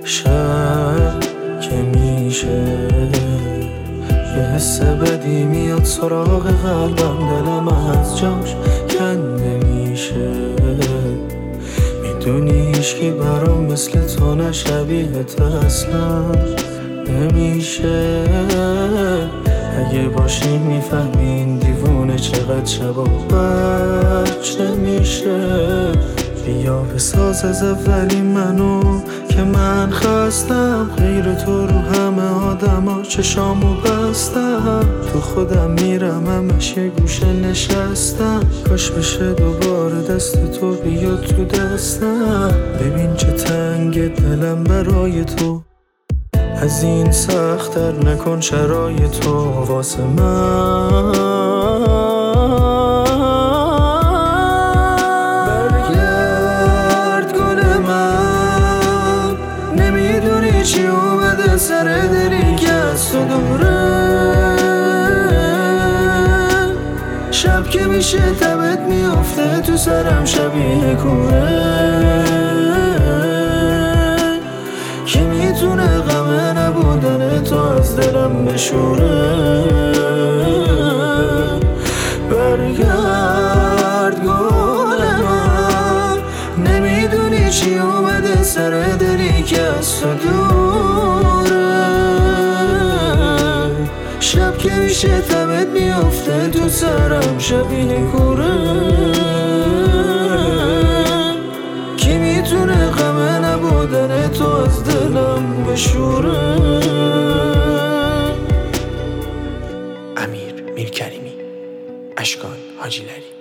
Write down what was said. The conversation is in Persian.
شب که میشه یه حس بدی میاد سراغ قلبم، دلم از جاش کنده میشه. میدونی هیچکی برام مثل تو نه، شبیهت اصلا نمیشه. اگه باشی میفهمین دیوونه چقدر شبا بچه میشه. بیا بساز از اولی منو که من خستم، غیر تو رو همه آدما چشامو بستم. تو خودم میرم همش یه گوشه نشستم، کاش بشه دوباره دست تو بیاد تو دستم. ببین چه تنگ دلم برای تو، از این سخت‌تر نکن شرایط تو واسه من. برگرد گل من، نمیدونی چی اومده سر دلی که از تو دوره. شب که میشه تبت میافته تو سرم شبیه کوره. کی میتونه غم نبودن تو از دلم بشوره. برگرد گل من، نمیدونی چی اومده سر دلی که از تو دوره. شب که میشه تبت میافته تو سرم شبیه کوره. کی میتونه غم نبودن تو از دلم بشوره. امیر میرکریمی، اشکان حاجی لری.